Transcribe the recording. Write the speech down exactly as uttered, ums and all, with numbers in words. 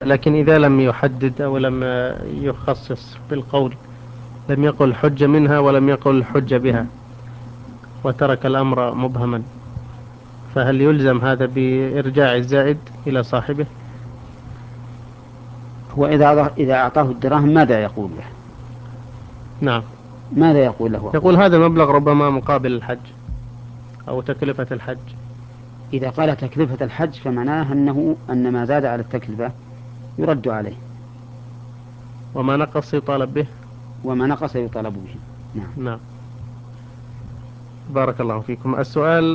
لكن إذا لم يحدد أو لم يخصص بالقول، لم يقل الحجة منها ولم يقل الحجة بها، وترك الأمر مبهما، فهل يلزم هذا بإرجاع الزائد إلى صاحبه؟ هو إذا إذا أعطاه الدراهم ماذا يقول له؟ نعم. ماذا يقول له يقول أخوه؟ هذا المبلغ ربما مقابل الحج أو تكلفة الحج. إذا قال تكلفة الحج فمعناه أنه أن ما زاد على التكلفة يرد عليه، وما نقص يطالب به. وما نقص يطالب به. نعم. نعم. بارك الله فيكم. السؤال